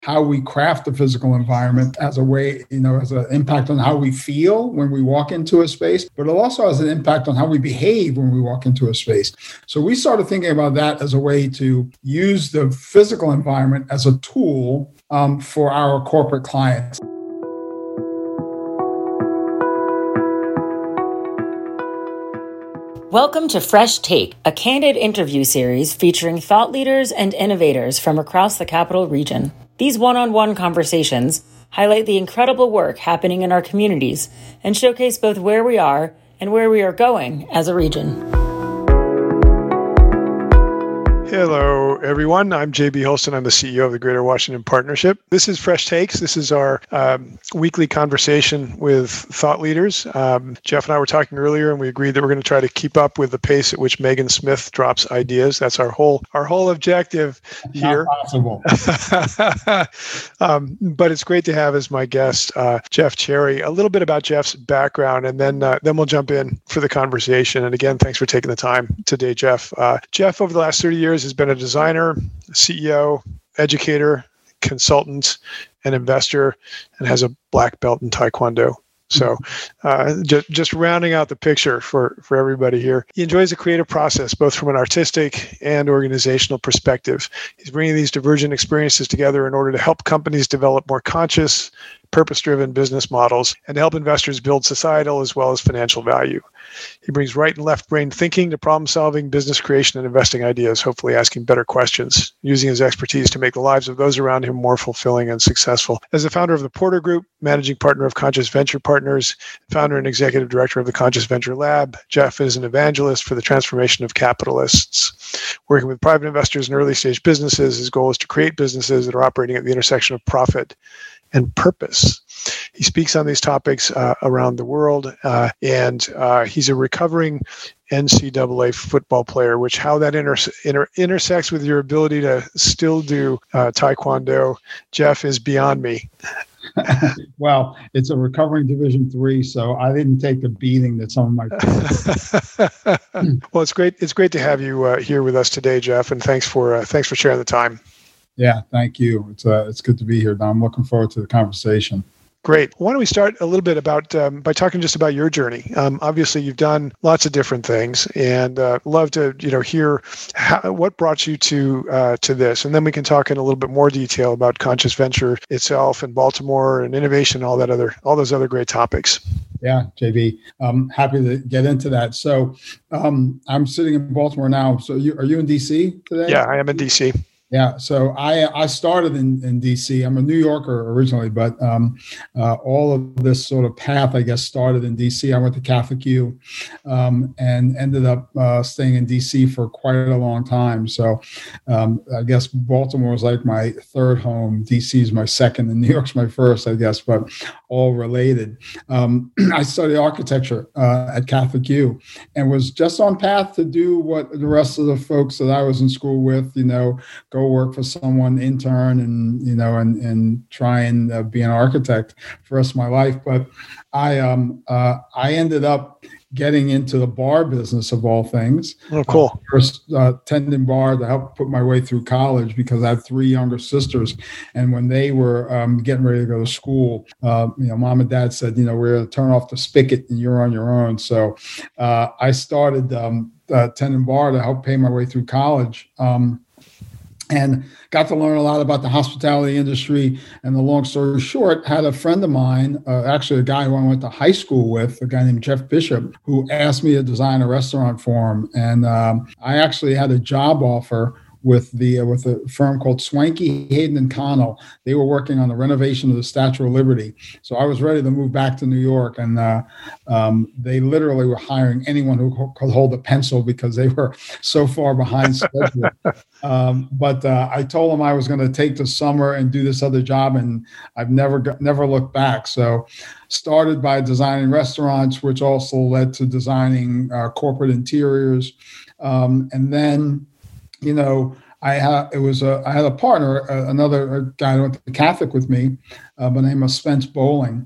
how we craft the physical environment as a way, as an impact on how we feel when we walk into a space, but it also has an impact on how we behave when we walk into a space. So we started thinking about that as a way to use the physical environment as a tool for our corporate clients. Welcome to Fresh Take, a candid interview series featuring thought leaders and innovators from across the Capital Region. These one-on-one conversations highlight the incredible work happening in our communities and showcase both where we are and where we are going as a region. Hello, everyone. I'm JB Holston. I'm the CEO of the Greater Washington Partnership. This is Fresh Takes. This is our weekly conversation with thought leaders. Jeff and I were talking earlier, and we agreed that we're going to try to keep up with the pace at which Megan Smith drops ideas. That's our whole objective here. Not possible. But it's great to have as my guest Jeff Cherry. A little bit about Jeff's background, and then we'll jump in for the conversation. And again, thanks for taking the time today, Jeff. Jeff, over the last 30 years, has been a designer, CEO, educator, consultant, and investor, and has a black belt in Taekwondo. So just rounding out the picture for everybody here. He enjoys the creative process, both from an artistic and organizational perspective. He's bringing these divergent experiences together in order to help companies develop more conscious, purpose-driven business models and to help investors build societal as well as financial value. He brings right and left brain thinking to problem-solving, business creation, and investing ideas, hopefully asking better questions, using his expertise to make the lives of those around him more fulfilling and successful. As the founder of the Porter Group, managing partner of Conscious Venture Partners, founder and executive director of the Conscious Venture Lab, Jeff is an evangelist for the transformation of capitalists. Working with private investors in early-stage businesses, his goal is to create businesses that are operating at the intersection of profit and purpose. He speaks on these topics around the world, and he's a recovering NCAA football player, which how that intersects with your ability to still do Taekwondo, Jeff, is beyond me. Well, it's a recovering Division III, so I didn't take the beating that some of my Well, it's great to have you here with us today, Jeff, and thanks for sharing the time. Yeah, thank you. It's good to be here, Don. I'm looking forward to the conversation. Great. Why don't we start a little bit about by talking just about your journey? Obviously, you've done lots of different things, and love to hear what brought you to this, and then we can talk in a little bit more detail about Conscious Venture itself and Baltimore and innovation, all those other great topics. Yeah, JB, I'm happy to get into that. So I'm sitting in Baltimore now. So are you in DC today? Yeah, I am in DC. Yeah, so I started in D.C. I'm a New Yorker originally, but all of this sort of path, I guess, started in D.C. I went to Catholic U and ended up staying in D.C. for quite a long time. So I guess Baltimore was like my third home. D.C. is my second, and New York's my first, I guess, but all related. I studied architecture at Catholic U and was just on path to do what the rest of the folks that I was in school with, go work for someone, intern, and try and be an architect for the rest of my life. But I ended up getting into the bar business of all things. Oh, cool. First attending bar to help put my way through college because I have three younger sisters. And when they were getting ready to go to school, mom and dad said, we're going to turn off the spigot and you're on your own. So I started attending bar to help pay my way through college. And got to learn a lot about the hospitality industry. And the long story short, had a friend of mine, actually a guy who I went to high school with, a guy named Jeff Bishop, who asked me to design a restaurant for him. And I actually had a job offer with a firm called Swanky, Hayden and Connell. They were working on the renovation of the Statue of Liberty. So I was ready to move back to New York, and they literally were hiring anyone who could hold a pencil because they were so far behind schedule. But I told them I was going to take the summer and do this other job, and I've never looked back. So started by designing restaurants, which also led to designing corporate interiors, and then I had a partner, another guy who went to Catholic with me, by the name of Spence Bowling.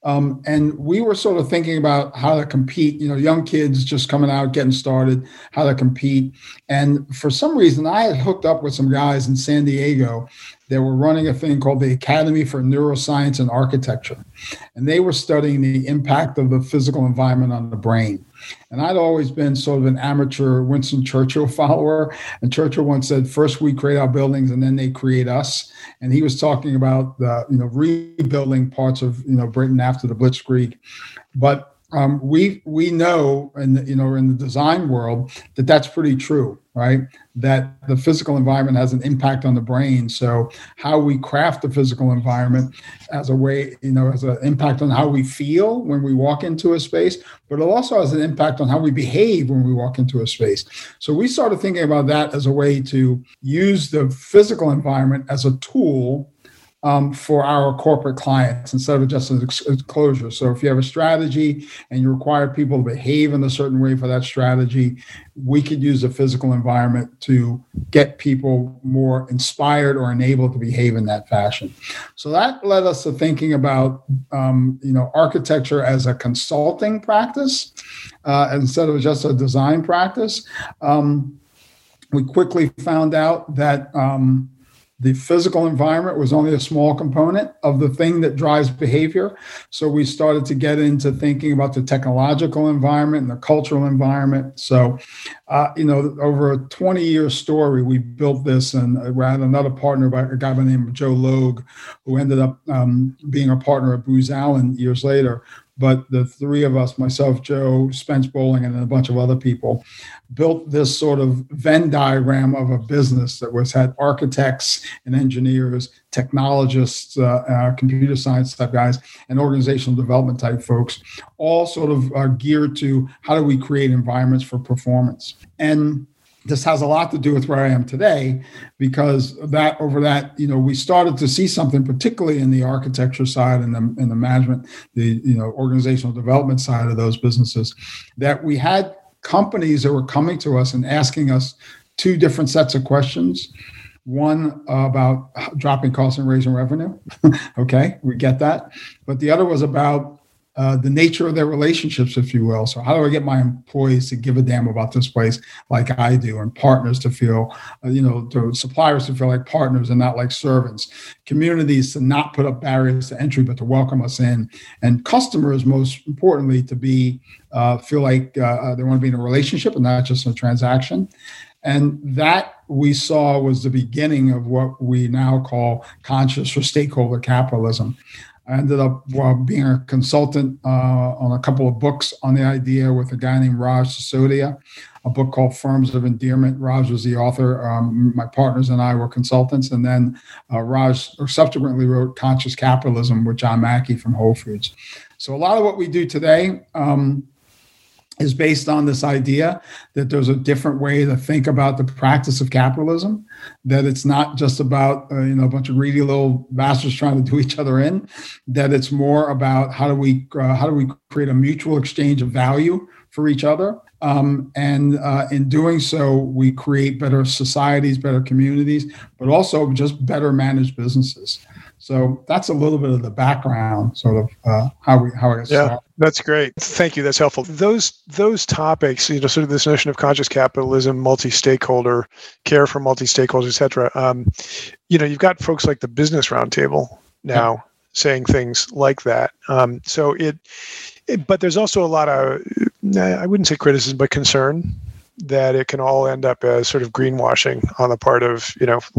And we were sort of thinking about how to compete, young kids just coming out, getting started, how to compete. And for some reason, I had hooked up with some guys in San Diego that were running a thing called the Academy for Neuroscience and Architecture. And they were studying the impact of the physical environment on the brain. And I'd always been sort of an amateur Winston Churchill follower. And Churchill once said, first we create our buildings and then they create us. And he was talking about the, rebuilding parts of, Britain after the Blitzkrieg. But we know in the design world that that's pretty true, right? That the physical environment has an impact on the brain. So how we craft the physical environment as a way, has an impact on how we feel when we walk into a space, but it also has an impact on how we behave when we walk into a space. So we started thinking about that as a way to use the physical environment as a tool for our corporate clients instead of just an exposure. So if you have a strategy and you require people to behave in a certain way for that strategy, we could use the physical environment to get people more inspired or enabled to behave in that fashion. So that led us to thinking about, architecture as a consulting practice instead of just a design practice. We quickly found out that the physical environment was only a small component of the thing that drives behavior. So we started to get into thinking about the technological environment and the cultural environment. So, over a 20-year story, we built this, and we had another partner, a guy by the name of Joe Logue, who ended up being a partner at Booz Allen years later. But the three of us, myself, Joe, Spence Bowling, and a bunch of other people, built this sort of Venn diagram of a business that had architects and engineers, technologists, computer science type guys, and organizational development type folks, all sort of geared to how do we create environments for performance. And this has a lot to do with where I am today, because we started to see something, particularly in the architecture side and the management, the organizational development side of those businesses, that we had companies that were coming to us and asking us two different sets of questions. One about dropping costs and raising revenue. Okay, we get that. But the other was about the nature of their relationships, if you will. So how do I get my employees to give a damn about this place like I do, and partners to feel, to suppliers to feel like partners and not like servants, communities to not put up barriers to entry, but to welcome us in, and customers, most importantly, to feel like they want to be in a relationship and not just a transaction. And that we saw was the beginning of what we now call conscious or stakeholder capitalism. I ended up being a consultant on a couple of books on the idea with a guy named Raj Sisodia, a book called Firms of Endearment. Raj was the author. My partners and I were consultants. And then Raj subsequently wrote Conscious Capitalism with John Mackey from Whole Foods. So a lot of what we do today is based on this idea that there's a different way to think about the practice of capitalism, that it's not just about a bunch of greedy little bastards trying to do each other in, that it's more about how do we create a mutual exchange of value for each other. And in doing so, we create better societies, better communities, but also just better managed businesses. So that's a little bit of the background, sort of how I got started. Yeah, that's great. Thank you. That's helpful. Those topics, sort of this notion of conscious capitalism, multi-stakeholder, care for multi-stakeholders, et cetera. You've got folks like the Business Roundtable now saying things like that. But there's also a lot of, I wouldn't say criticism, but concern that it can all end up as sort of greenwashing on the part of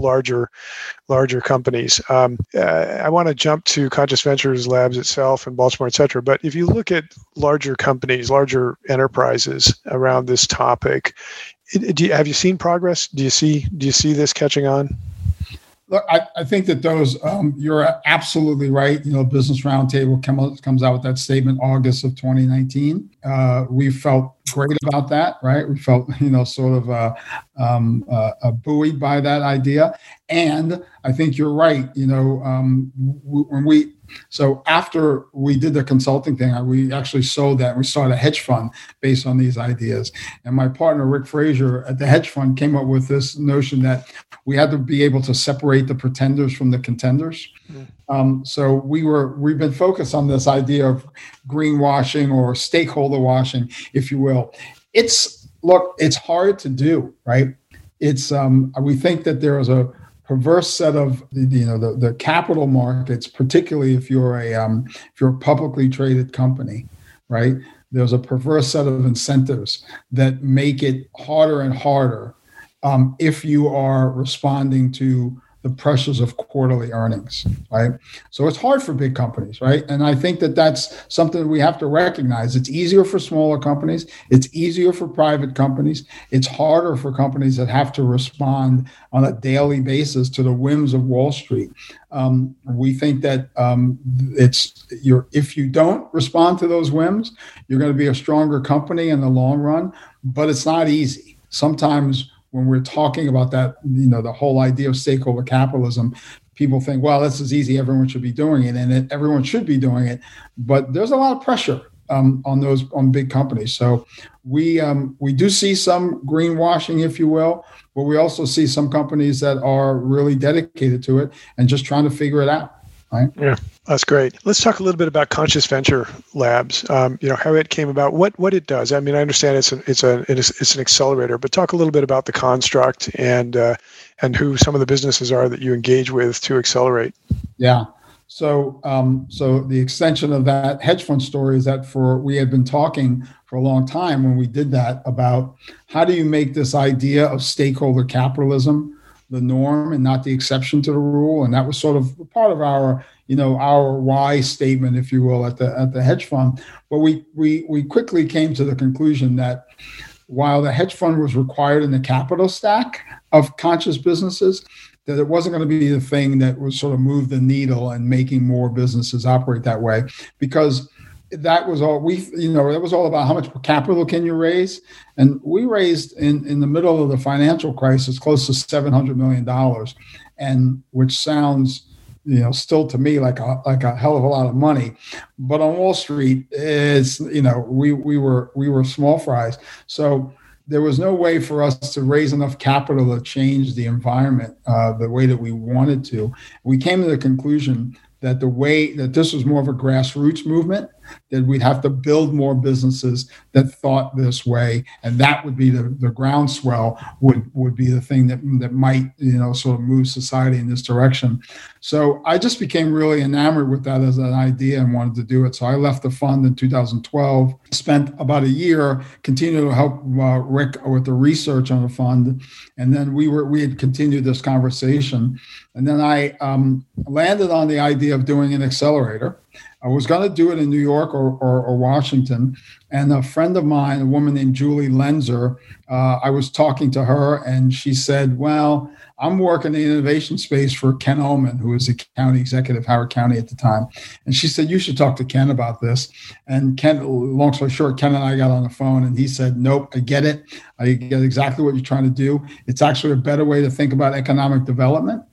larger companies. I want to jump to Conscious Ventures Labs itself in Baltimore, et cetera. But if you look at larger companies, larger enterprises around this topic, have you seen progress? Do you see this catching on? Look, I think that those, you're absolutely right. Business Roundtable comes out with that statement August of 2019. We felt great about that, right? We felt, sort of buoyed by that idea. And I think you're right. When So after we did the consulting thing, we actually sold that and we started a hedge fund based on these ideas. And my partner, Rick Frazier, at the hedge fund came up with this notion that we had to be able to separate the pretenders from the contenders. So we've been focused on this idea of greenwashing or stakeholder washing, if you will. It's hard to do, right? We think that there is a perverse set of the capital markets, particularly if you're a publicly traded company, right? There's a perverse set of incentives that make it harder and harder if you are responding to the pressures of quarterly earnings, right? So it's hard for big companies, right? And I think that that's something we have to recognize. It's easier for smaller companies. It's easier for private companies. It's harder for companies that have to respond on a daily basis to the whims of Wall Street. We think that if you don't respond to those whims, you're going to be a stronger company in the long run, but it's not easy. Sometimes when we're talking about that, the whole idea of stakeholder capitalism, people think, well, this is easy. Everyone should be doing it, and everyone should be doing it. But there's a lot of pressure on big companies. So we do see some greenwashing, if you will, but we also see some companies that are really dedicated to it and just trying to figure it out. Right? Yeah, that's great. Let's talk a little bit about Conscious Venture Labs. How it came about, what it does. I mean, I understand it's an accelerator, but talk a little bit about the construct and who some of the businesses are that you engage with to accelerate. Yeah. So the extension of that hedge fund story is that we had been talking for a long time when we did that about how do you make this idea of stakeholder capitalism the norm and not the exception to the rule. And that was sort of part of our why statement, if you will, at the hedge fund. But we quickly came to the conclusion that while the hedge fund was required in the capital stack of conscious businesses, that it wasn't going to be the thing that would sort of move the needle and making more businesses operate that way, because that was all it was all about how much capital can you raise. And we raised in the middle of the financial crisis close to $700 million, and which sounds still to me like a hell of a lot of money, but on Wall Street it's we were small fries. So there was no way for us to raise enough capital to change the environment the way that we wanted to. We came to the conclusion that the way that this was more of a grassroots movement, that we'd have to build more businesses that thought this way, and that would be the groundswell would be the thing that might sort of move society in this direction. So I just became really enamored with that as an idea and wanted to do it. So I left the fund in 2012, spent about a year continuing to help Rick with the research on the fund, and then we had continued this conversation, and then I landed on the idea of doing an accelerator. I was going to do it in New York or Washington. And a friend of mine, a woman named Julie Lenzer, I was talking to her and she said, well, I'm working in the innovation space for Ken Ullman, who was the county executive, Howard County at the time. And she said, you should talk to Ken about this. And Ken, long story short, Ken and I got on the phone and he said, nope, I get it. I get exactly what you're trying to do. It's actually a better way to think about economic development.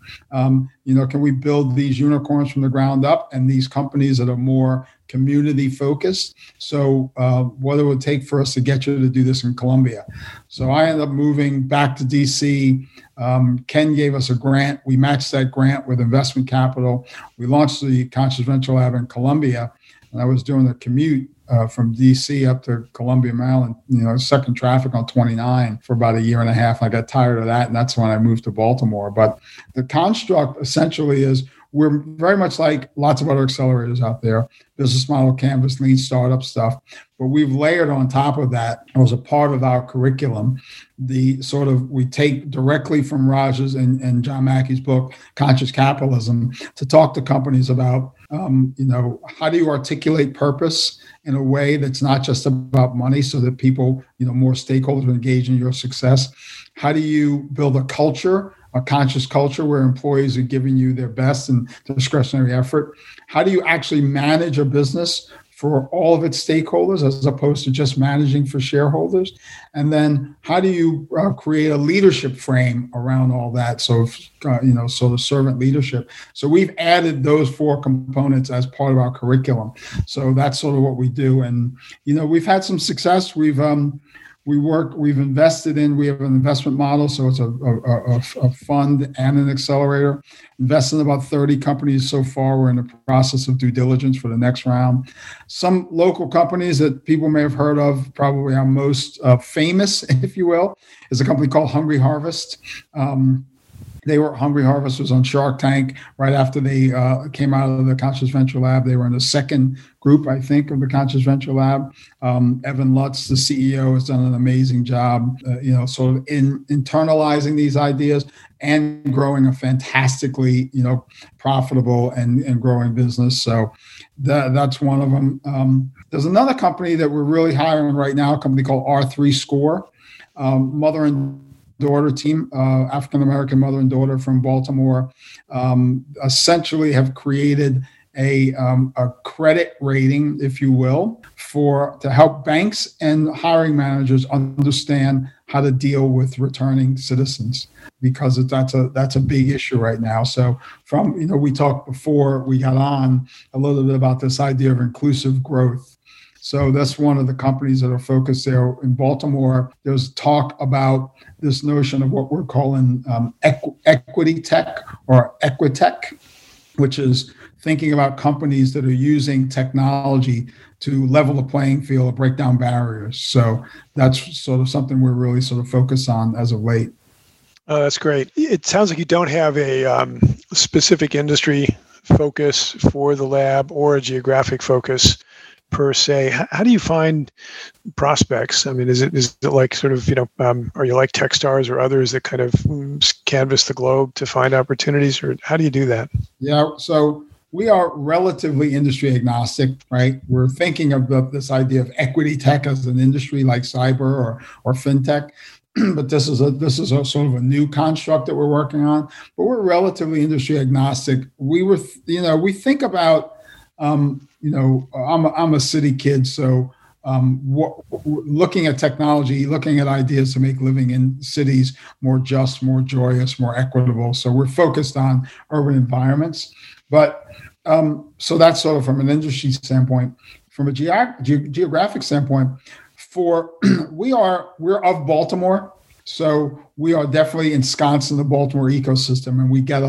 Can we build these unicorns from the ground up and these companies that are more community focused? So what it would take for us to get you to do this in Columbia. So I ended up moving back to DC. Ken gave us a grant. We matched that grant with investment capital. We launched the Conscious Venture Lab in Columbia, and I was doing the commute from DC up to Columbia, Maryland, second traffic on 29 for about a year and a half. I got tired of that, and that's when I moved to Baltimore. But the construct essentially is we're very much like lots of other accelerators out there, business model canvas, lean startup stuff. But we've layered on top of that, as a part of our curriculum, we take directly from Raj's and John Mackey's book, Conscious Capitalism, to talk to companies about, how do you articulate purpose in a way that's not just about money so that people, more stakeholders are engaged in your success? How do you build a culture, a conscious culture where employees are giving you their best and discretionary effort? How do you actually manage a business for all of its stakeholders as opposed to just managing for shareholders? And then how do you create a leadership frame around all that? So, so the servant leadership. So we've added those 4 components as part of our curriculum. So that's sort of what we do. And, we've had some success. We have an investment model. So it's a fund and an accelerator. Invested in about 30 companies so far. We're in the process of due diligence for the next round. Some local companies that people may have heard of, probably our most famous, if you will, is a company called Hungry Harvest. Hungry Harvest was on Shark Tank right after they came out of the Conscious Venture Lab. They were in the second group, I think, of the Conscious Venture Lab. Evan Lutz, the CEO, has done an amazing job, sort of in internalizing these ideas and growing a fantastically, profitable and growing business. So that's one of them. There's another company that we're really hiring right now, a company called R3 Score, mother and daughter team, African-American mother and daughter from Baltimore, essentially have created a credit rating, if you will, to help banks and hiring managers understand how to deal with returning citizens, because that's a big issue right now. So we talked before we got on a little bit about this idea of inclusive growth. So that's one of the companies that are focused there in Baltimore. There's talk about this notion of what we're calling equity tech or equitech, which is thinking about companies that are using technology to level the playing field or break down barriers. So that's sort of something we're really sort of focused on as of late. That's great. It sounds like you don't have a specific industry focus for the lab or a geographic focus per se. How do you find prospects? I mean, is it like sort of, are you like Techstars or others that kind of canvass the globe to find opportunities, or how do you do that? Yeah, so we are relatively industry agnostic, right? We're thinking of this idea of equity tech as an industry like cyber or fintech. But this is a sort of a new construct that we're working on. But we're relatively industry agnostic. We think about, I'm a city kid, so looking at technology, looking at ideas to make living in cities more just, more joyous, more equitable. So we're focused on urban environments. But so that's sort of from an industry standpoint. From a geographic standpoint, we're of Baltimore, so we are definitely ensconced in the Baltimore ecosystem, and we get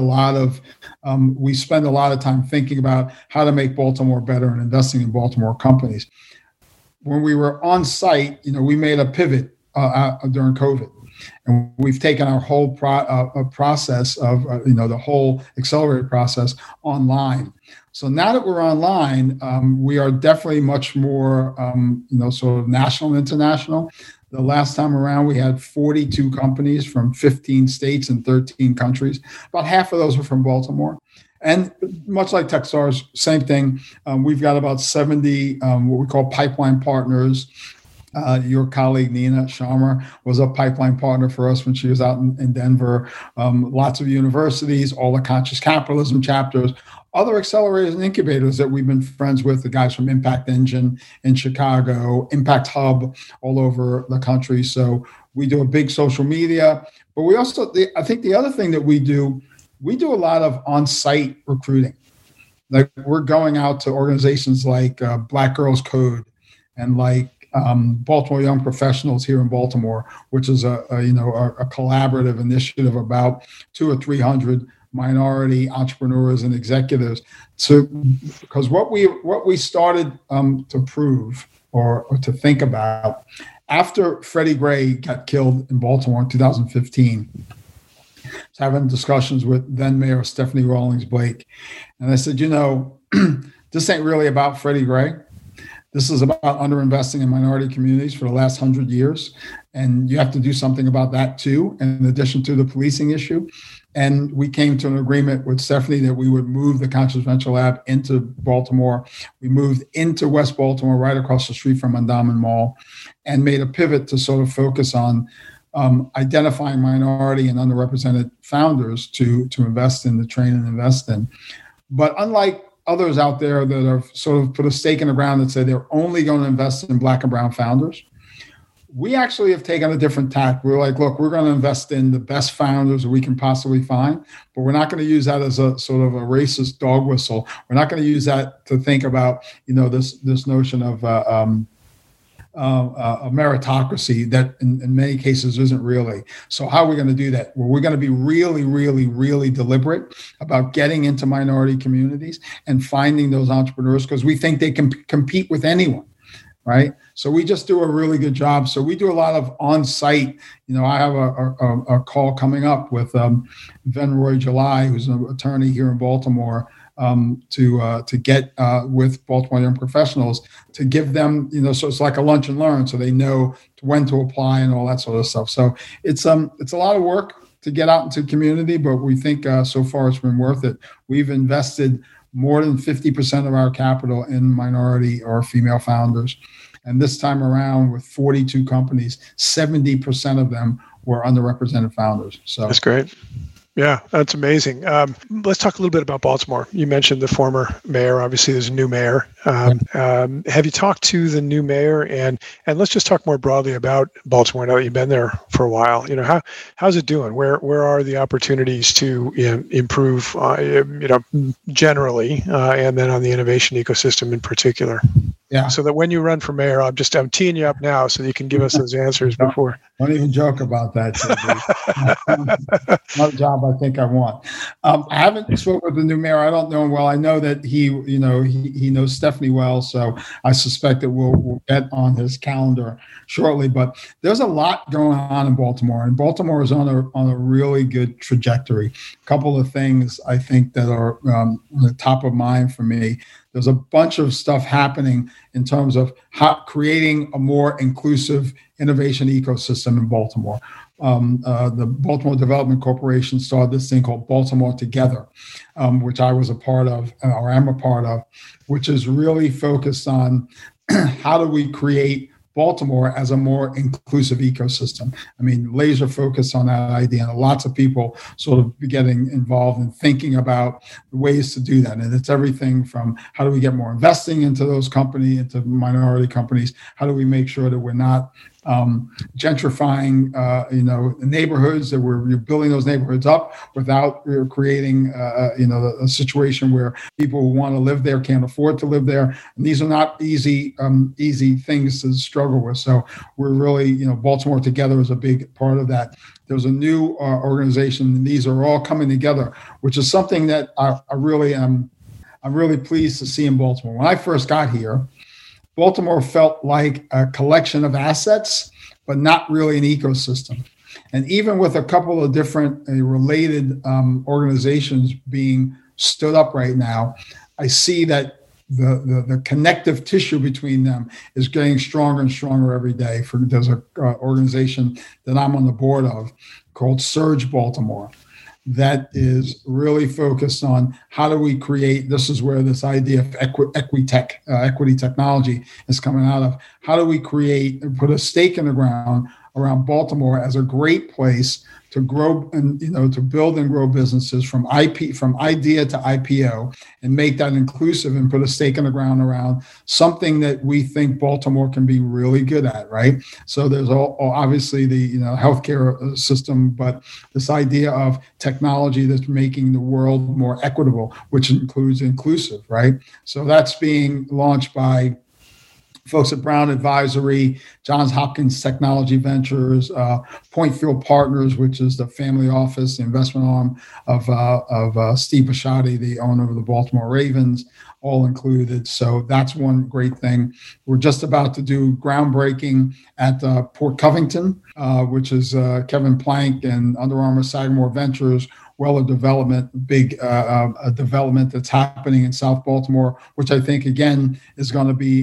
we spend a lot of time thinking about how to make Baltimore better and investing in Baltimore companies. When we were on site, we made a pivot during COVID, and we've taken our whole process of the whole accelerated process online. So now that we're online, we are definitely much more, sort of national and international. The last time around, we had 42 companies from 15 states and 13 countries. About half of those were from Baltimore. And much like Techstars, same thing. We've got about 70 what we call pipeline partners. Your colleague, Nina Sharma, was a pipeline partner for us when she was out in Denver. Lots of universities, all the conscious capitalism chapters, other accelerators and incubators that we've been friends with, the guys from Impact Engine in Chicago, Impact Hub all over the country. So we do a big social media, but we also, I think the other thing that we do a lot of on-site recruiting. Like we're going out to organizations like Black Girls Code and like Baltimore Young Professionals here in Baltimore, which is a collaborative initiative about 200 or 300 minority entrepreneurs and executives. So, because what we started to prove or to think about after Freddie Gray got killed in Baltimore in 2015, I was having discussions with then Mayor Stephanie Rawlings Blake, and I said, this ain't really about Freddie Gray. This is about underinvesting in minority communities for the last 100 years. And you have to do something about that too, in addition to the policing issue. And we came to an agreement with Stephanie that we would move the Conscious Venture Lab into Baltimore. We moved into West Baltimore, right across the street from Mondawmin Mall, and made a pivot to sort of focus on identifying minority and underrepresented founders to invest in, to train and invest in. But unlike others out there that have sort of put a stake in the ground that say they're only going to invest in Black and brown founders. We actually have taken a different tack. We're like, look, we're going to invest in the best founders that we can possibly find, but we're not going to use that as a sort of a racist dog whistle. We're not going to use that to think about, this notion of a meritocracy that in many cases isn't really. So how are we going to do that? Well, we're going to be really, really, really deliberate about getting into minority communities and finding those entrepreneurs because we think they can compete with anyone. Right. So we just do a really good job. So we do a lot of on-site. I have a call coming up with Venroy July, who's an attorney here in Baltimore, to get with Baltimore Young Professionals to give them, so it's like a lunch and learn, so they know when to apply and all that sort of stuff. So it's a lot of work to get out into the community, but we think so far it's been worth it. We've invested more than 50% of our capital in minority or female founders. And this time around with 42 companies, 70% of them were underrepresented founders. So that's great. Yeah, that's amazing. Let's talk a little bit about Baltimore. You mentioned the former mayor. Obviously, there's a new mayor. Have you talked to the new mayor? And let's just talk more broadly about Baltimore. Now that you've been there for a while, how's it doing? Where are the opportunities to improve? Generally, and then on the innovation ecosystem in particular. Yeah. So that when you run for mayor, I'm teeing you up now so you can give us those answers before. Don't even joke about that. Another job I think I want. I haven't spoken with the new mayor. I don't know him well. I know that he knows Stephanie well, so I suspect that we'll get on his calendar shortly. But there's a lot going on in Baltimore, and Baltimore is on a really good trajectory. A couple of things I think that are the top of mind for me. There's a bunch of stuff happening in terms of creating a more inclusive innovation ecosystem in Baltimore. The Baltimore Development Corporation started this thing called Baltimore Together, which I was a part of, or am a part of, which is really focused on how do we create Baltimore as a more inclusive ecosystem. I mean, laser focused on that idea, and lots of people sort of getting involved in thinking about ways to do that. And it's everything from how do we get more investing into those companies, into minority companies? How do we make sure that we're not gentrifying, neighborhoods, that we're building those neighborhoods up without creating, a situation where people who want to live there can't afford to live there. And these are not easy things to struggle with. So we're really, Baltimore Together is a big part of that. There's a new organization, and these are all coming together, which is something that I'm really pleased to see in Baltimore. When I first got here, Baltimore felt like a collection of assets, but not really an ecosystem. And even with a couple of different related organizations being stood up right now, I see that the connective tissue between them is getting stronger and stronger every day. There's an organization that I'm on the board of called Surge Baltimore that is really focused on how do we create, this is where this idea of equity technology is coming out of. How do we create and put a stake in the ground around Baltimore as a great place to grow and, to build and grow businesses from idea to IPO and make that inclusive and put a stake in the ground around something that we think Baltimore can be really good at, right? So there's obviously the, healthcare system, but this idea of technology that's making the world more equitable, which includes inclusive, right? So that's being launched by folks at Brown Advisory, Johns Hopkins Technology Ventures, Pointfield Partners, which is the family office, the investment arm of Steve Bisciotti, the owner of the Baltimore Ravens, all included. So that's one great thing. We're just about to do groundbreaking at Port Covington, which is Kevin Plank and Under Armour Sagamore Ventures, a development, big development that's happening in South Baltimore, which I think, again, is going to be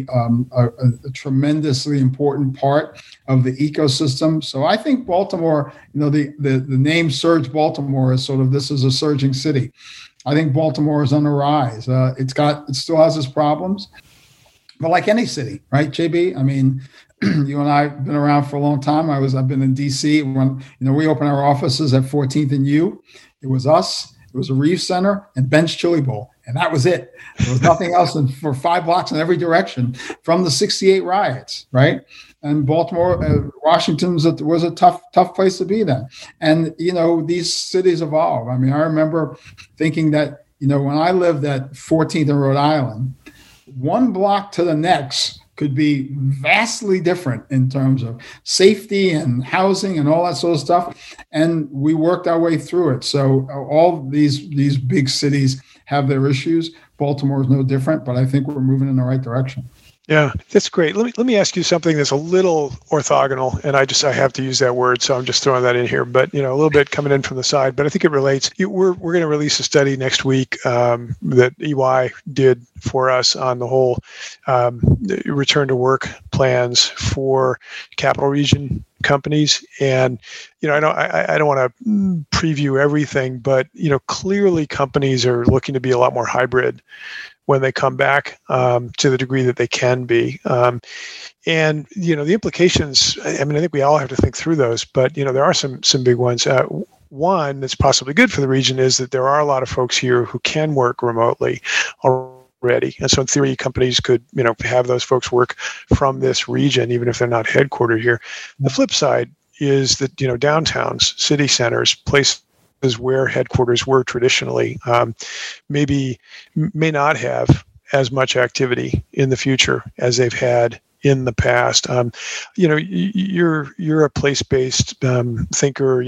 a tremendously important part of the ecosystem. So I think Baltimore, the name Surge Baltimore is sort of, this is a surging city. I think Baltimore is on the rise. It still has its problems, but like any city, right, JB? I mean, you and I have been around for a long time. I've been in DC when, we opened our offices at 14th and U. It was us, it was a Reeves Center, and Ben's Chili Bowl. And that was it. There was nothing else for 5 blocks in every direction from the 68 riots, right? And Baltimore, Washington was a tough place to be then. And, these cities evolve. I mean, I remember thinking that, when I lived at 14th and Rhode Island, 1 block to the next could be vastly different in terms of safety and housing and all that sort of stuff. And we worked our way through it. So all these big cities have their issues. Baltimore is no different, but I think we're moving in the right direction. Yeah, that's great. Let me ask you something that's a little orthogonal, and I have to use that word, so I'm just throwing that in here. But a little bit coming in from the side, but I think it relates. We're going to release a study next week that EY did for us on the whole return to work plans for Capital Region companies. And I don't want to preview everything, but clearly companies are looking to be a lot more hybrid when they come back to the degree that they can be. And, the implications, I think we all have to think through those, but, there are some big ones. One that's possibly good for the region is that there are a lot of folks here who can work remotely already. And so in theory, companies could, have those folks work from this region, even if they're not headquartered here. The flip side is that, downtowns, city centers, places where headquarters were traditionally may not have as much activity in the future as they've had in the past. You're a place-based thinker.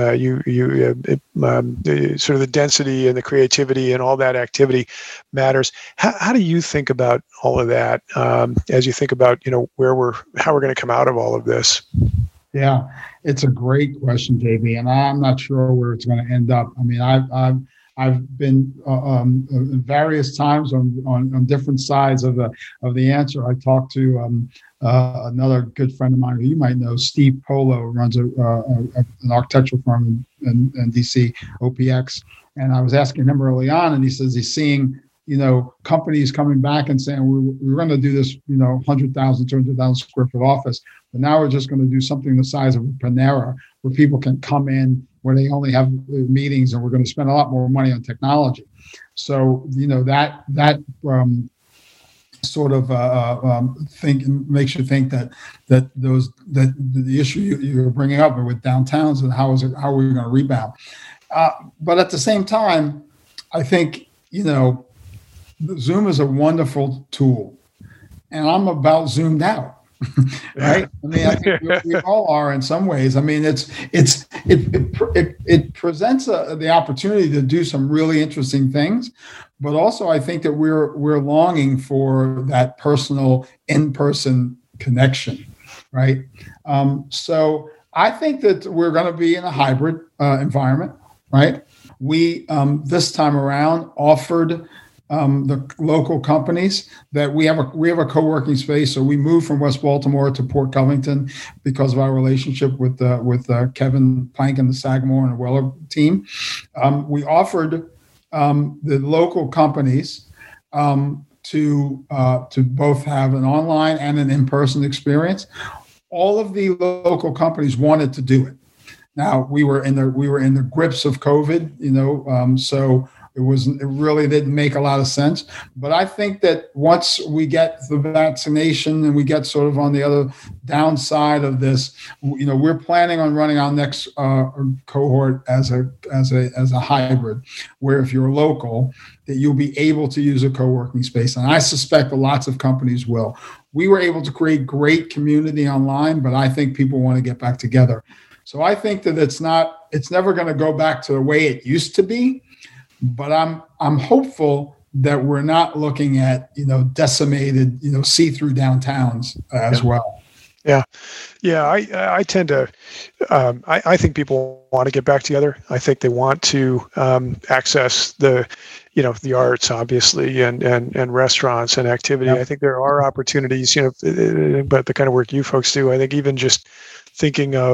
Sort of the density and the creativity and all that activity matters. How do you think about all of that as you think about how we're going to come out of all of this? Yeah, it's a great question, JB, and I'm not sure where it's going to end up. I mean, I've been various times on different sides of the answer. I talked to another good friend of mine who you might know, Steve Polo, runs an architectural firm in DC, OPX, and I was asking him early on, and he says he's seeing companies coming back and saying we're going to do this 100,000, 200,000 square foot office. But now we're just going to do something the size of a Panera where people can come in where they only have meetings, and we're going to spend a lot more money on technology. So, that sort of makes you think that the issue you're bringing up with downtowns and how are we going to rebound? But at the same time, I think, Zoom is a wonderful tool, and I'm about zoomed out. Right? I mean, I think we all are in some ways. I mean, it presents the opportunity to do some really interesting things, but also I think that we're longing for that personal in-person connection, right? So I think that we're going to be in a hybrid environment, right? We this time around offered the local companies that we have a co-working space. So we moved from West Baltimore to Port Covington because of our relationship with Kevin Plank and the Sagamore and the Weller team. We offered the local companies to both have an online and an in-person experience. All of the local companies wanted to do it. Now we were in the grips of COVID, so it really didn't make a lot of sense. But I think that once we get the vaccination and we get sort of on the other downside of this, we're planning on running our next cohort as a hybrid, where if you're local, that you'll be able to use a co-working space. And I suspect lots of companies will. We were able to create great community online, but I think people want to get back together. So I think that it's never going to go back to the way it used to be. But I'm hopeful that we're not looking at decimated see-through downtowns as well. Yeah. I tend to. I think people want to get back together. I think they want to access the arts, obviously, and restaurants and activity. Yep. I think there are opportunities. But the kind of work you folks do, I think even just thinking of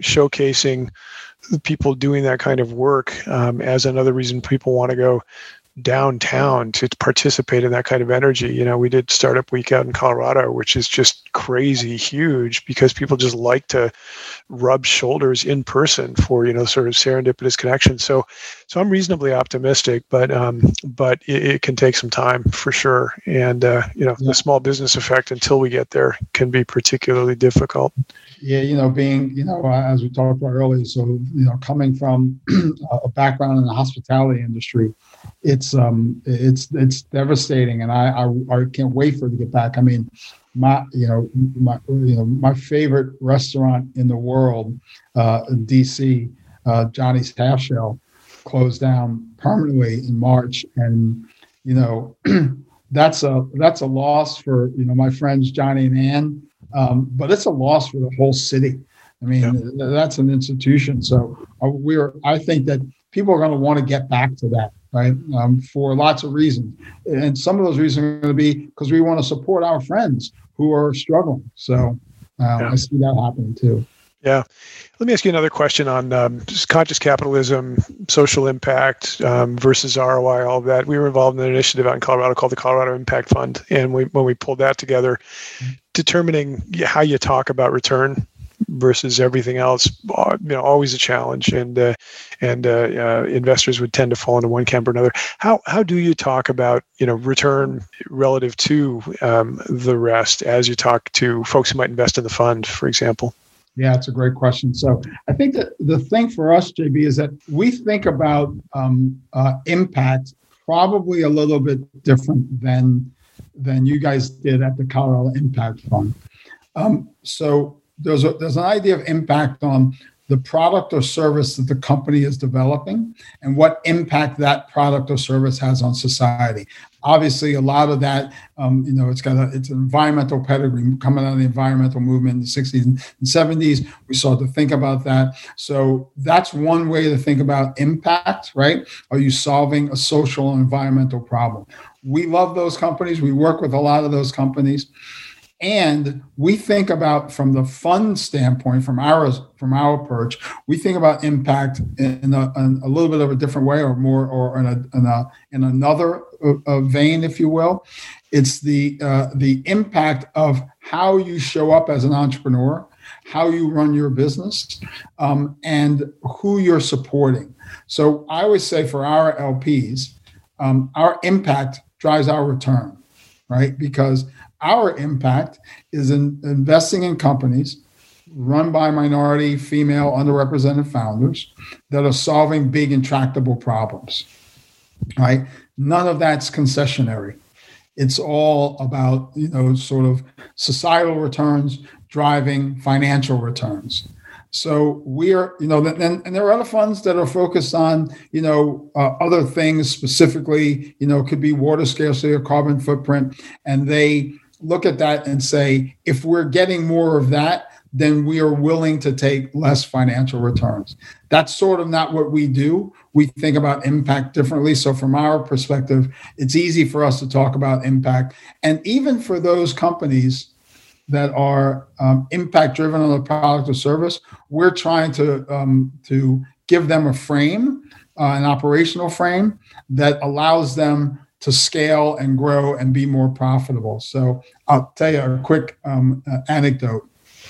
showcasing people doing that kind of work as another reason people want to go downtown to participate in that kind of energy. We did Startup Week out in Colorado, which is just crazy huge because people just like to rub shoulders in person for, sort of serendipitous connections. So I'm reasonably optimistic, but it can take some time for sure. And, the small business effect until we get there can be particularly difficult. Yeah, being, as we talked about earlier, so, coming from a background in the hospitality industry, it's devastating. And I can't wait for it to get back. I mean, my favorite restaurant in the world, in DC, Johnny's Half Shell, closed down permanently in March. And, that's a loss for, my friends, Johnny and Ann. But it's a loss for the whole city. I mean, That's an institution. So I think that people are going to want to get back to that, right? For lots of reasons. And some of those reasons are going to be because we want to support our friends who are struggling. So I see that happening too. Yeah. Let me ask you another question on conscious capitalism, social impact versus ROI, all of that. We were involved in an initiative out in Colorado called the Colorado Impact Fund. And when we pulled that together, determining how you talk about return versus everything else, always a challenge. And investors would tend to fall into one camp or another. How do you talk about, return relative to the rest as you talk to folks who might invest in the fund, for example? Yeah, it's a great question. So I think that the thing for us, JB, is that we think about impact probably a little bit different than you guys did at the Colorado Impact Fund. So there's an idea of impact on the product or service that the company is developing and what impact that product or service has on society. Obviously, a lot of that, it's an environmental pedigree coming out of the environmental movement in the 60s and 70s. We started to think about that. So that's one way to think about impact, right? Are you solving a social and environmental problem? We love those companies. We work with a lot of those companies. And we think about, from the fund standpoint, from our perch, we think about impact in a little bit of a different way, or more, or in another vein, if you will. It's the impact of how you show up as an entrepreneur, how you run your business, and who you're supporting. So I always say for our LPs, our impact drives our return, right? Because our impact is in investing in companies run by minority, female, underrepresented founders that are solving big, intractable problems, right? None of that's concessionary. It's all about, sort of societal returns driving financial returns. So we are, and there are other funds that are focused on, other things specifically, could be water scarcity or carbon footprint. And they look at that and say, if we're getting more of that, then we are willing to take less financial returns. That's sort of not what we do. We think about impact differently. So from our perspective, it's easy for us to talk about impact. And even for those companies that are impact driven on the product or service, we're trying to give them a frame, an operational frame that allows them to scale and grow and be more profitable. So I'll tell you a quick anecdote.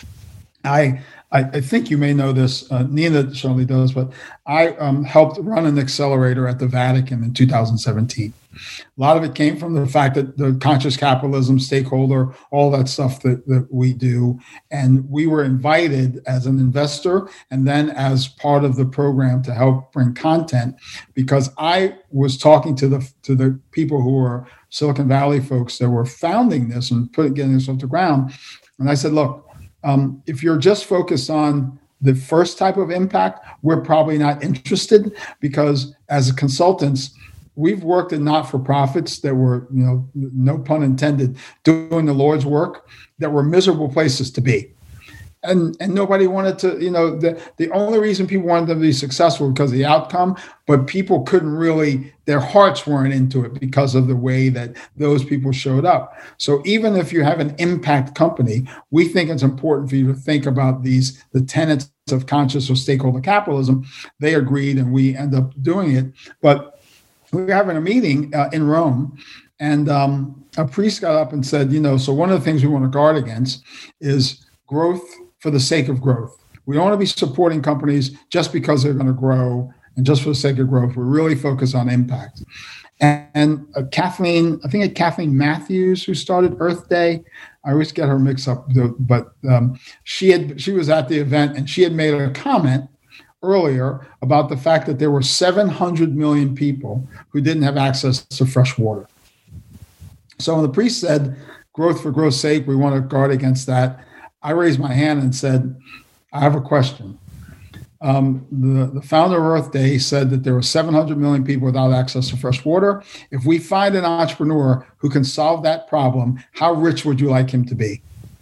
I think you may know this, Nina certainly does, but I helped run an accelerator at the Vatican in 2017. A lot of it came from the fact that the conscious capitalism, stakeholder, all that stuff that we do. And we were invited as an investor and then as part of the program to help bring content, because I was talking to the people who were Silicon Valley folks that were founding this and getting this off the ground. And I said, look, if you're just focused on the first type of impact, we're probably not interested, because as consultants, we've worked in not-for-profits that were, no pun intended, doing the Lord's work, that were miserable places to be. And nobody wanted to, the only reason people wanted them to be successful because of the outcome, but people couldn't really, their hearts weren't into it because of the way that those people showed up. So even if you have an impact company, we think it's important for you to think about the tenets of conscious or stakeholder capitalism. They agreed and we end up doing it. But we were having a meeting in Rome, and a priest got up and said, so one of the things we want to guard against is growth for the sake of growth. We don't want to be supporting companies just because they're going to grow and just for the sake of growth. We're really focused on impact. And Kathleen Matthews, who started Earth Day, I always get her mixed up, but she was at the event, and she had made a comment earlier about the fact that there were 700 million people who didn't have access to fresh water. So when the priest said, growth for growth's sake, we want to guard against that, I raised my hand and said, I have a question. The founder of Earth Day said that there were 700 million people without access to fresh water. If we find an entrepreneur who can solve that problem, how rich would you like him to be?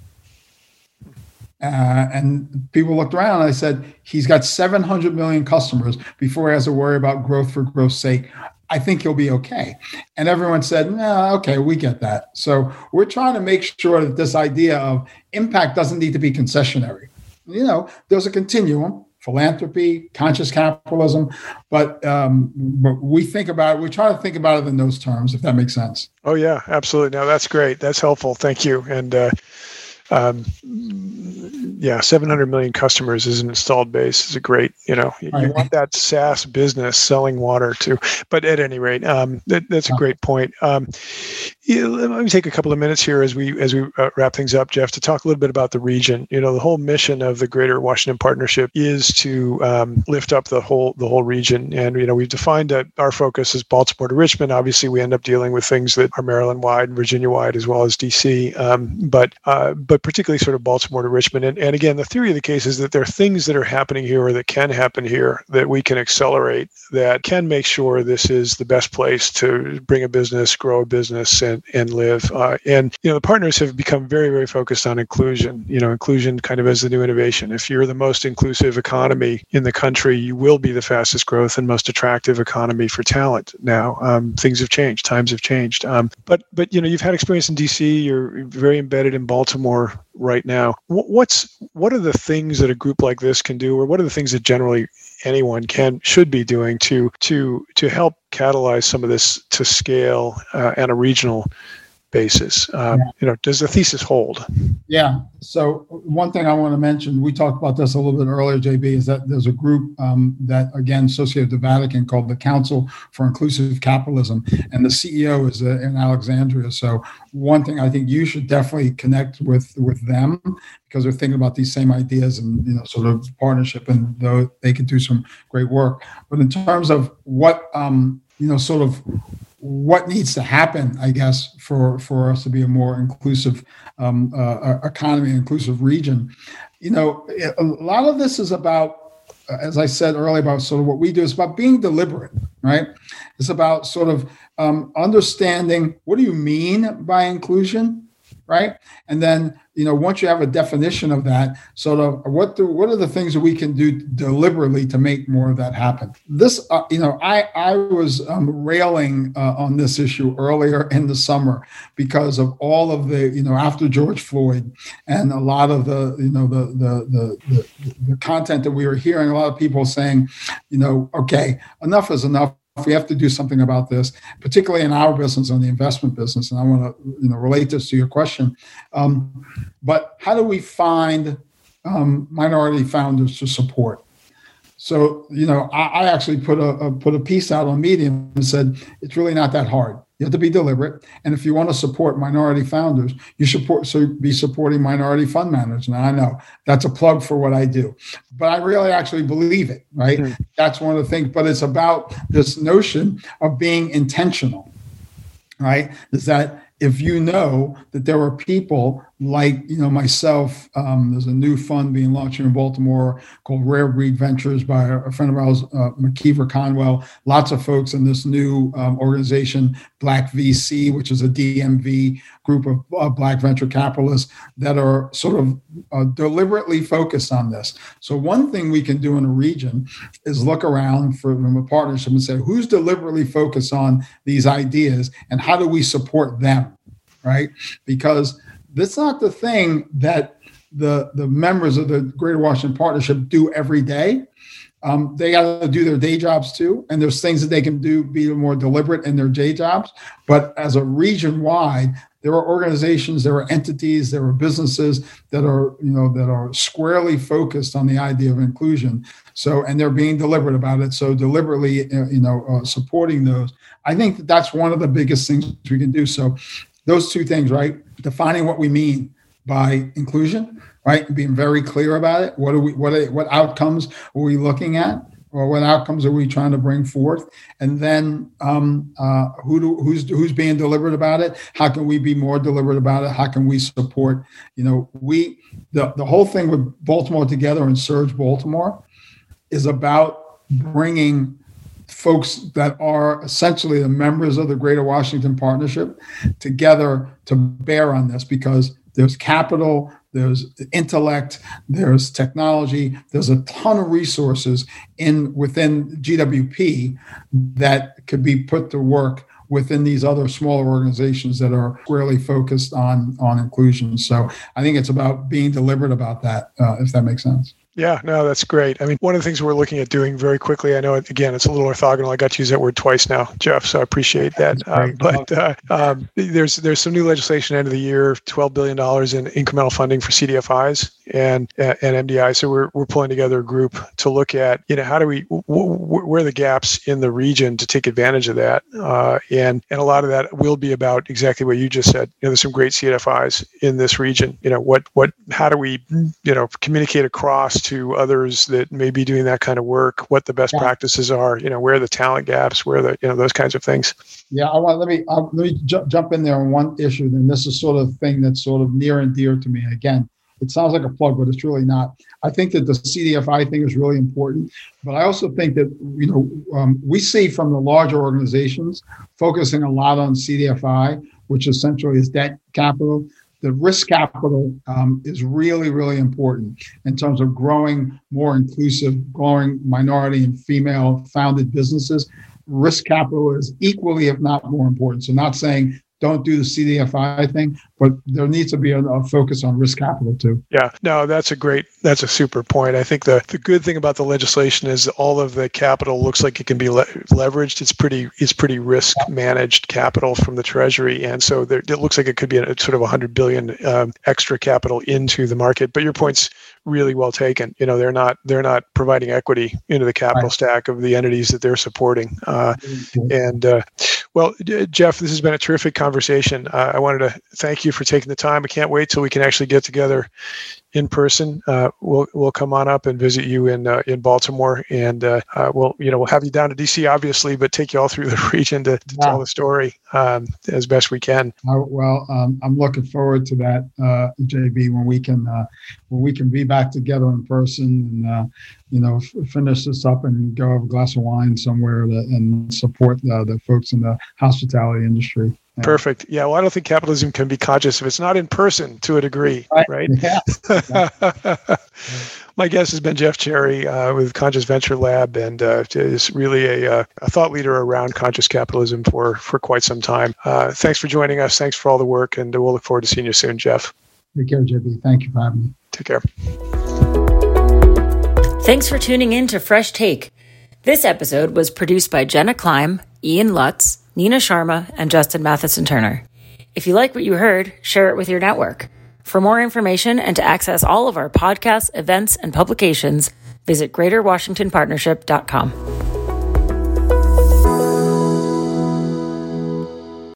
And people looked around, and I said, he's got 700 million customers before he has to worry about growth for growth's sake. I think he'll be okay. And everyone said, no, okay, we get that. So we're trying to make sure that this idea of impact doesn't need to be concessionary. There's a continuum. Philanthropy, conscious capitalism, but we try to think about it in those terms, if that makes sense. Oh yeah, absolutely. No, that's great. That's helpful. Thank you. And 700 million customers is an installed base is a great, you want that SaaS business selling water too. But at any rate, that's a great point. Let me take a couple of minutes here as we wrap things up, Jeff, to talk a little bit about the region. The whole mission of the Greater Washington Partnership is to lift up the whole region. And, we've defined that our focus is Baltimore to Richmond. Obviously, we end up dealing with things that are Maryland-wide, Virginia-wide, as well as DC. But particularly sort of Baltimore to Richmond. And again, the theory of the case is that there are things that are happening here or that can happen here that we can accelerate that can make sure this is the best place to bring a business, grow a business, and live. The partners have become very, very focused on inclusion, inclusion kind of as the new innovation. If you're the most inclusive economy in the country, you will be the fastest growth and most attractive economy for talent. Now, things have changed, times have changed. But you've had experience in DC, you're very embedded in Baltimore right now. What are the things that a group like this can do, or what are the things that generally anyone should be doing to help catalyze some of this to scale on a regional basis? Does the thesis hold? Yeah. So one thing I want to mention, we talked about this a little bit earlier, JB, is that there's a group that, again, associated with the Vatican called the Council for Inclusive Capitalism, and the CEO is in Alexandria. So one thing I think you should definitely connect with them, because they're thinking about these same ideas and sort of partnership, and though they can do some great work. But in terms of what sort of what needs to happen, I guess, for us to be a more inclusive economy, inclusive region. A lot of this is about, as I said earlier, about sort of what we do is about being deliberate, right? It's about sort of understanding, what do you mean by inclusion, right? And then, once you have a definition of that, sort of what are the things that we can do deliberately to make more of that happen? This, I was railing on this issue earlier in the summer because of all of the, after George Floyd, and a lot of the content that we were hearing, a lot of people saying, okay, enough is enough. We have to do something about this, particularly in our business, on the investment business. And I want to, relate this to your question. But how do we find minority founders to support? So, I actually put a piece out on Medium and said, it's really not that hard. You have to be deliberate. And if you want to support minority founders, you should be supporting minority fund managers. Now, I know that's a plug for what I do, but I really actually believe it, right? Mm-hmm. That's one of the things. But it's about this notion of being intentional, right? Is that if that there are people like, myself, there's a new fund being launched here in Baltimore called Rare Breed Ventures by a friend of ours, McKeever Conwell. Lots of folks in this new organization, Black VC, which is a DMV group of Black venture capitalists that are sort of deliberately focused on this. So one thing we can do in a region is look around from a partnership and say, who's deliberately focused on these ideas and how do we support them, right? Because that's not the thing that the members of the Greater Washington Partnership do every day. they got to do their day jobs too. And there's things that they can do, be more deliberate in their day jobs. But as a region wide, there are organizations, there are entities, there are businesses that are squarely focused on the idea of inclusion. So, and they're being deliberate about it. So deliberately, supporting those. I think that's one of the biggest things we can do. So those two things, right? Defining what we mean by inclusion, right? Being very clear about it. What outcomes are we looking at? Or what outcomes are we trying to bring forth? And then who's being deliberate about it? How can we be more deliberate about it? How can we support? The whole thing with Baltimore Together and Surge Baltimore is about bringing folks that are essentially the members of the Greater Washington Partnership together to bear on this, because there's capital, there's intellect, there's technology, there's a ton of resources within GWP that could be put to work within these other smaller organizations that are squarely focused on inclusion. So I think it's about being deliberate about that, if that makes sense. Yeah, no, that's great. I mean, one of the things we're looking at doing very quickly, I know, again, it's a little orthogonal. I got to use that word twice now, Jeff, so I appreciate that. There's some new legislation end of the year, $12 billion in incremental funding for CDFIs and MDI. So we're pulling together a group to look at, how do where are the gaps in the region to take advantage of that? And a lot of that will be about exactly what you just said. There's some great CDFIs in this region. How do we, communicate across to others that may be doing that kind of work, what the best practices are, where are the talent gaps, where the, those kinds of things. Yeah, let me jump in there on one issue. Then this is sort of the thing that's sort of near and dear to me. Again, it sounds like a plug, but it's really not. I think that the CDFI thing is really important, but I also think that, we see from the larger organizations focusing a lot on CDFI, which essentially is debt capital. The risk capital is really, really important in terms of growing more inclusive, growing minority and female founded businesses. Risk capital is equally, if not more important. So not saying don't do the CDFI thing, but there needs to be a focus on risk capital too. Yeah, no, that's a super point. I think the good thing about the legislation is all of the capital looks like it can be leveraged. It's pretty risk managed capital from the Treasury. And so it looks like it could be a sort of $100 billion extra capital into the market. But your point's really well taken. They're not providing equity into the capital stack of the entities that they're supporting. Well, Jeff, this has been a terrific conversation. I wanted to thank you for taking the time. I can't wait till we can actually get together in person. We'll come on up and visit you in Baltimore, and we'll have you down to DC, obviously, but take you all through the region to tell the story as best we can. I'm looking forward to that, JB, when we can be back together in person and finish this up and go have a glass of wine somewhere and support the folks in the hospitality industry. Yeah. Perfect. Yeah. Well, I don't think capitalism can be conscious if it's not in person to a degree, right? Yeah. My guest has been Jeff Cherry with Conscious Venture Lab, and is really a thought leader around conscious capitalism for quite some time. Thanks for joining us. Thanks for all the work, and we'll look forward to seeing you soon, Jeff. Take care, JB. Thank you for having me. Take care. Thanks for tuning in to Fresh Take. This episode was produced by Jenna Klein, Ian Lutz, Nina Sharma, and Justin Matheson Turner. If you like what you heard, share it with your network. For more information and to access all of our podcasts, events, and publications, visit greaterwashingtonpartnership.com.